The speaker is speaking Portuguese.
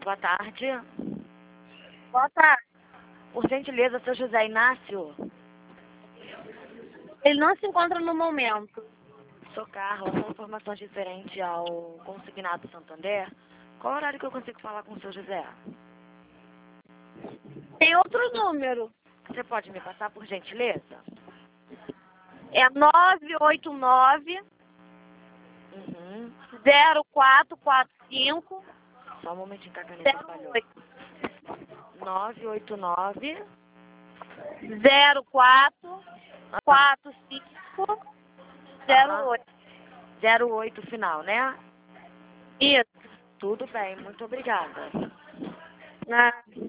Boa tarde. Boa tarde. Por gentileza, seu José Inácio. Ele não se encontra no momento. Sou Carla, são informações referentes ao consignado Santander. Qual horário que eu consigo falar com o seu José? Tem outro número. Você pode me passar, por gentileza? É 989 Uhum. 0445 Só um momentinho que a caneta falhou. 08. 989 0445 08 final, né? Isso. Tudo bem, muito obrigada. Ah.